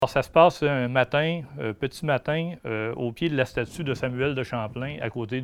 Alors, ça se passe un matin, petit matin, au pied de la statue de Samuel de Champlain, à côté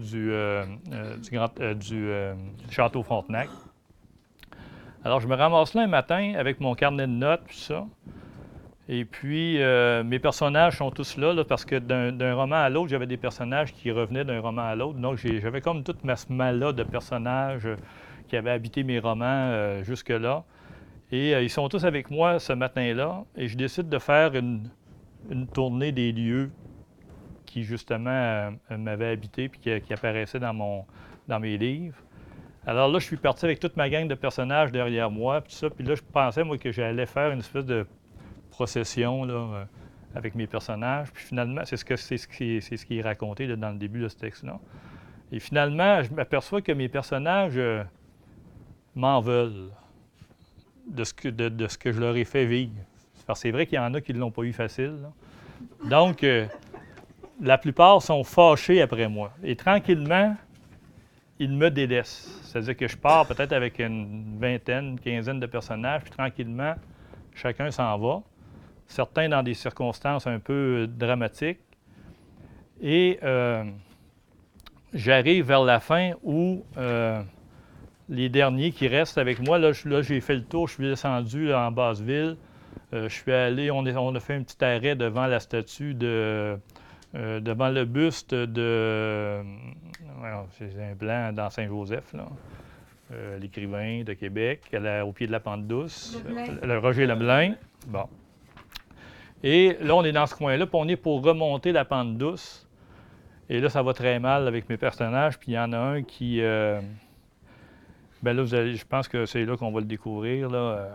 du château Frontenac. Alors, je me ramasse là un matin avec mon carnet de notes, tout ça. Et puis, mes personnages sont tous là, parce que d'un roman à l'autre, j'avais des personnages qui revenaient d'un roman à l'autre. Donc, j'avais comme toute ma smala de personnages qui avaient habité mes romans jusque-là. Et ils sont tous avec moi ce matin-là. Et je décide de faire une tournée des lieux qui, justement, m'avaient habité puis qui apparaissaient dans mes livres. Alors là, je suis parti avec toute ma gang de personnages derrière moi, puis tout ça. Puis là, je pensais, moi, que j'allais faire une espèce de procession là, avec mes personnages. Puis finalement, c'est ce qui est raconté là, dans le début de ce texte-là. Et finalement, je m'aperçois que mes personnages m'en veulent de ce que je leur ai fait vivre. Parce que c'est vrai qu'il y en a qui ne l'ont pas eu facile, là. Donc, la plupart sont fâchés après moi. Et tranquillement, ils me délaissent. C'est-à-dire que je pars peut-être avec une vingtaine, une quinzaine de personnages, puis tranquillement, chacun s'en va. Certains dans des circonstances un peu dramatiques. Et j'arrive vers la fin où les derniers qui restent avec moi, là j'ai fait le tour, je suis descendu là, en Basse-Ville. Je suis allé, on a fait un petit arrêt devant la statue devant le buste de... c'est un blanc dans Saint-Joseph, là. L'écrivain de Québec, au pied de la Pente Douce. Le Roger Leblanc. Bon. Et là, on est dans ce coin-là, puis on est pour remonter la Pente Douce. Et là, ça va très mal avec mes personnages, puis il y en a un qui... ben là, je pense que c'est là qu'on va le découvrir, là.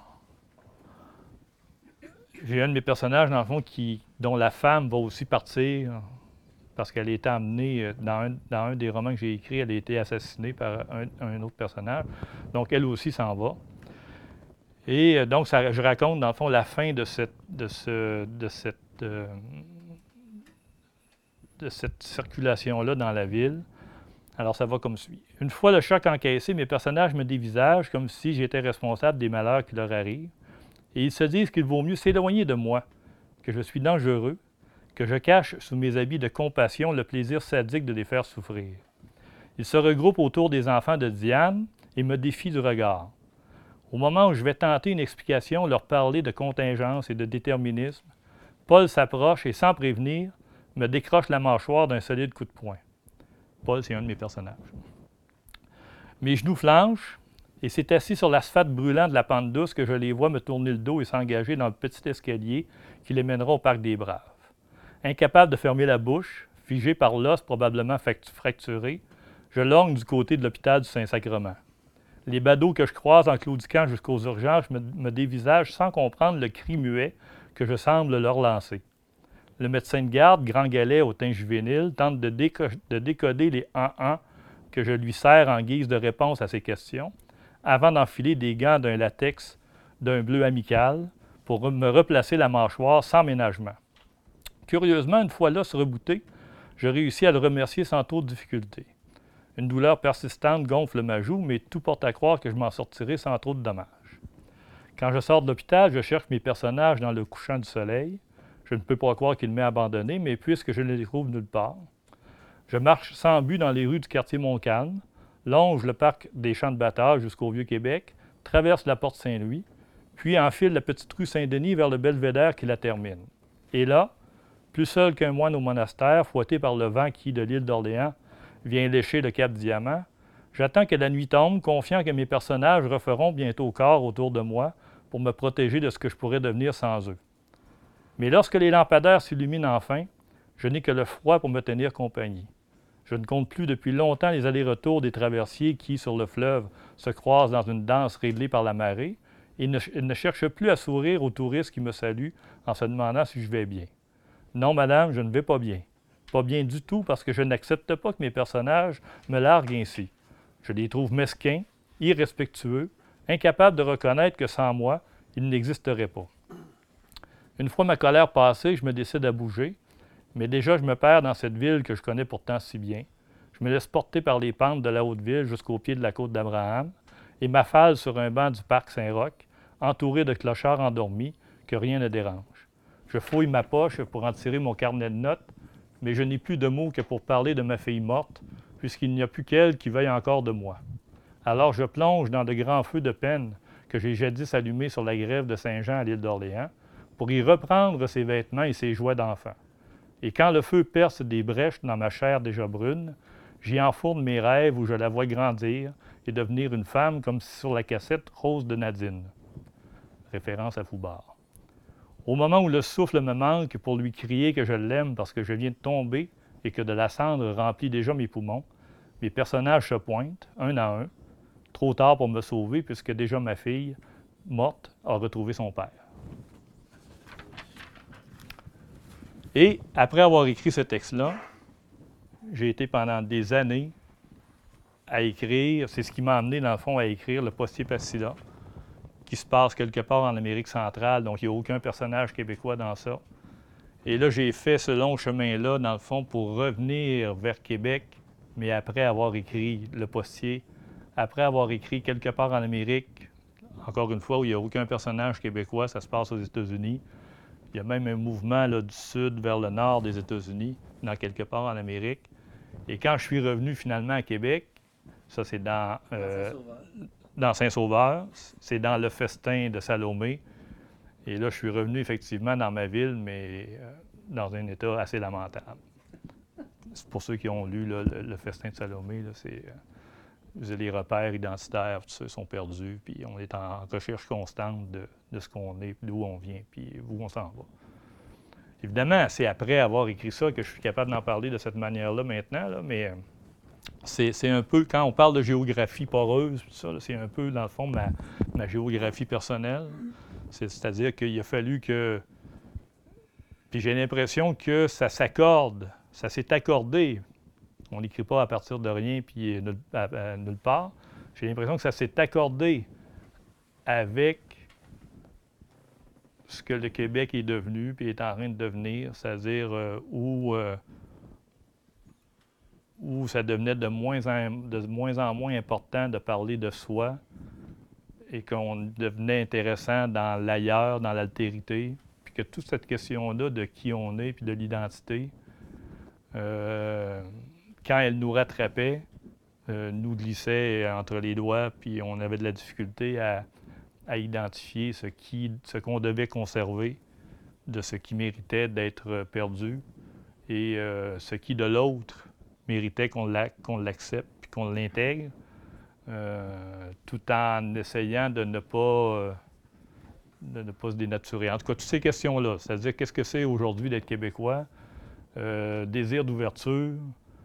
J'ai un de mes personnages, dans le fond, dont la femme va aussi partir parce qu'elle a été emmenée dans un des romans que j'ai écrits, elle a été assassinée par un autre personnage. Donc, elle aussi s'en va. Et donc, je raconte, dans le fond, la fin de cette circulation-là dans la ville. Alors, ça va comme suit. Une fois le choc encaissé, mes personnages me dévisagent comme si j'étais responsable des malheurs qui leur arrivent. Et ils se disent qu'il vaut mieux s'éloigner de moi, que je suis dangereux, que je cache sous mes habits de compassion le plaisir sadique de les faire souffrir. Ils se regroupent autour des enfants de Diane et me défient du regard. Au moment où je vais tenter une explication, leur parler de contingence et de déterminisme, Paul s'approche et, sans prévenir, me décroche la mâchoire d'un solide coup de poing. Paul, c'est un de mes personnages. Mes genoux flanchent, et c'est assis sur l'asphalte brûlant de la Pente Douce que je les vois me tourner le dos et s'engager dans le petit escalier qui les mènera au Parc des Braves. Incapable de fermer la bouche, figé par l'os probablement fracturé, je lorgne du côté de l'hôpital du Saint-Sacrement. Les badauds que je croise en claudiquant jusqu'aux urgences me dévisagent sans comprendre le cri muet que je semble leur lancer. Le médecin de garde, grand galet au teint juvénile, tente de décoder les « en » que je lui sers en guise de réponse à ses questions, avant d'enfiler des gants d'un latex d'un bleu amical pour me replacer la mâchoire sans ménagement. Curieusement, une fois l'os rebouté, je réussis à le remercier sans trop de difficulté. Une douleur persistante gonfle ma joue, mais tout porte à croire que je m'en sortirai sans trop de dommages. Quand je sors de l'hôpital, je cherche mes personnages dans le couchant du soleil. Je ne peux pas croire qu'il m'ait abandonné, mais puisque je ne les trouve nulle part. Je marche sans but dans les rues du quartier Montcalm, longe le parc des Champs de bataille jusqu'au Vieux-Québec, traverse la porte Saint-Louis, puis enfile la petite rue Saint-Denis vers le belvédère qui la termine. Et là, plus seul qu'un moine au monastère, fouetté par le vent qui, de l'île d'Orléans, vient lécher le cap Diamant, j'attends que la nuit tombe, confiant que mes personnages referont bientôt corps autour de moi pour me protéger de ce que je pourrais devenir sans eux. Mais lorsque les lampadaires s'illuminent enfin, je n'ai que le froid pour me tenir compagnie. Je ne compte plus depuis longtemps les allers-retours des traversiers qui, sur le fleuve, se croisent dans une danse réglée par la marée et ne cherchent plus à sourire aux touristes qui me saluent en se demandant si je vais bien. Non, madame, je ne vais pas bien. Pas bien du tout parce que je n'accepte pas que mes personnages me larguent ainsi. Je les trouve mesquins, irrespectueux, incapables de reconnaître que sans moi, ils n'existeraient pas. Une fois ma colère passée, je me décide à bouger, mais déjà je me perds dans cette ville que je connais pourtant si bien. Je me laisse porter par les pentes de la haute ville jusqu'au pied de la côte d'Abraham et m'affale sur un banc du parc Saint-Roch, entouré de clochards endormis que rien ne dérange. Je fouille ma poche pour en tirer mon carnet de notes, mais je n'ai plus de mots que pour parler de ma fille morte, puisqu'il n'y a plus qu'elle qui veuille encore de moi. Alors je plonge dans de grands feux de peine que j'ai jadis allumés sur la grève de Saint-Jean à l'île d'Orléans, pour y reprendre ses vêtements et ses joies d'enfant. Et quand le feu perce des brèches dans ma chair déjà brune, j'y enfourne mes rêves où je la vois grandir et devenir une femme comme si sur la cassette Rose de Nadine. Référence à Foubard. Au moment où le souffle me manque pour lui crier que je l'aime parce que je viens de tomber et que de la cendre remplit déjà mes poumons, mes personnages se pointent, un à un, trop tard pour me sauver puisque déjà ma fille, morte, a retrouvé son père. Et après avoir écrit ce texte-là, j'ai été pendant des années à écrire, c'est ce qui m'a amené dans le fond à écrire Le Postier Passila, qui se passe quelque part en Amérique centrale, donc il n'y a aucun personnage québécois dans ça. Et là, j'ai fait ce long chemin-là, dans le fond, pour revenir vers Québec, mais après avoir écrit Le Postier, après avoir écrit quelque part en Amérique, encore une fois, où il n'y a aucun personnage québécois, ça se passe aux États-Unis. Il y a même un mouvement là, du sud vers le nord des États-Unis, dans quelque part en Amérique. Et quand je suis revenu finalement à Québec, ça c'est dans Saint-Sauveur, c'est dans le festin de Salomé. Et là, je suis revenu effectivement dans ma ville, mais dans un état assez lamentable. C'est pour ceux qui ont lu là, le festin de Salomé, là, les repères identitaires, tout ça, sont perdus, puis on est en recherche constante de ce qu'on est, d'où on vient, puis où on s'en va. Évidemment, c'est après avoir écrit ça que je suis capable d'en parler de cette manière-là maintenant, là, mais c'est un peu, quand on parle de géographie poreuse, tout ça, c'est un peu, dans le fond, ma géographie personnelle. C'est-à-dire qu'il a fallu que... Puis j'ai l'impression que ça s'accorde, ça s'est accordé. On n'écrit pas à partir de rien puis nulle part. J'ai l'impression que ça s'est accordé avec ce que le Québec est devenu puis est en train de devenir, c'est-à-dire où ça devenait de moins en moins important de parler de soi et qu'on devenait intéressant dans l'ailleurs, dans l'altérité, puis que toute cette question-là de qui on est puis de l'identité, quand elle nous rattrapait, nous glissait entre les doigts, puis on avait de la difficulté à identifier ce qu'on devait conserver, de ce qui méritait d'être perdu, et ce qui, de l'autre, méritait qu'on l'accepte puis qu'on l'intègre, tout en essayant de ne pas se dénaturer. En tout cas, toutes ces questions-là, c'est-à-dire qu'est-ce que c'est aujourd'hui d'être Québécois, désir d'ouverture,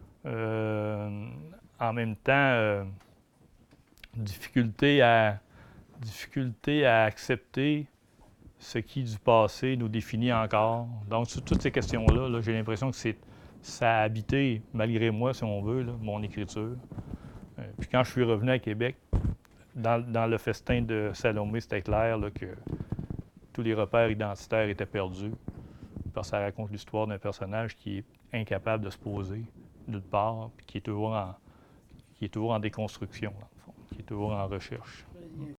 en même temps, difficulté à accepter ce qui, du passé, nous définit encore. Donc, sur toutes ces questions-là, là, j'ai l'impression que ça a habité, malgré moi, si on veut, là, mon écriture. Puis quand je suis revenu à Québec, dans le festin de Salomé, c'était clair là, que tous les repères identitaires étaient perdus, parce que ça raconte l'histoire d'un personnage qui est incapable de se poser nulle part, puis qui est toujours en déconstruction, dans le fond, qui est toujours en recherche.